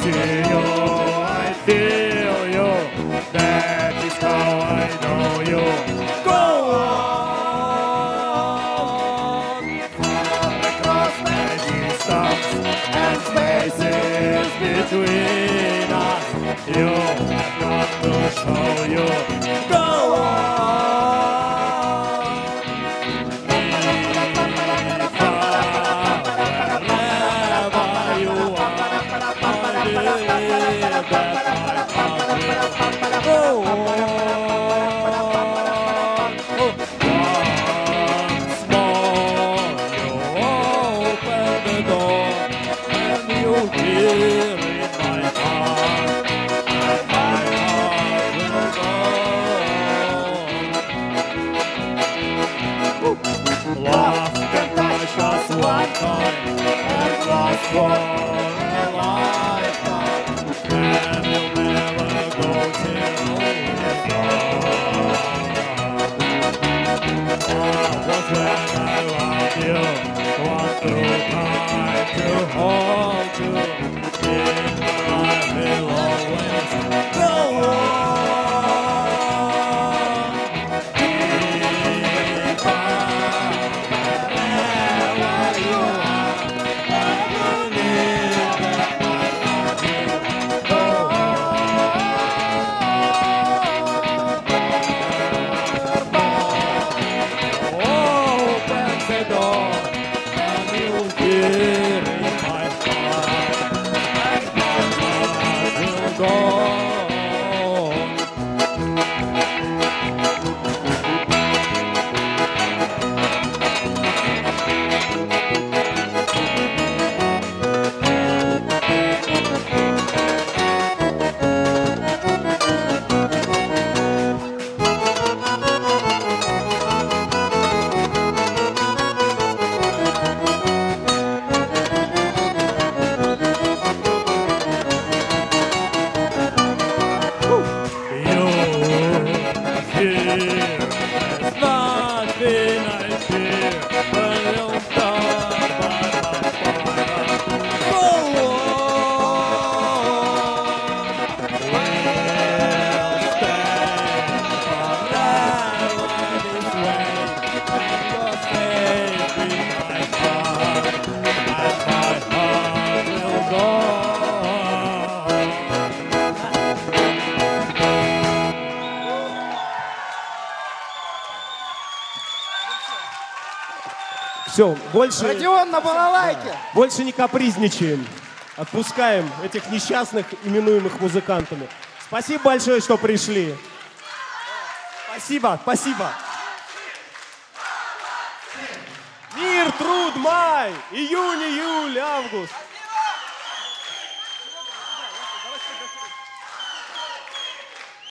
see you, I feel you. That is how I know you. Go on, far across many stops and spaces between us. You have got to show you. Go on, wherever you are, I believe that my heart will go on. Once more, you open the door, and you hear in my heart, and my heart will go on. Love can touch us one time, and last for a lifetime, and you'll never go till it's gone. Was when I loved you, want to time to hold you, in my life will always go on. Deeper, wherever you are, I believe that my heart will go open the door, and you'll hear in my heart, and my heart will go on. Все, больше, Родион на балалайке. больше не капризничаем. Отпускаем этих несчастных, именуемых музыкантами. Спасибо большое, что пришли. Спасибо, спасибо. Мир, труд, май, июнь, июль, август.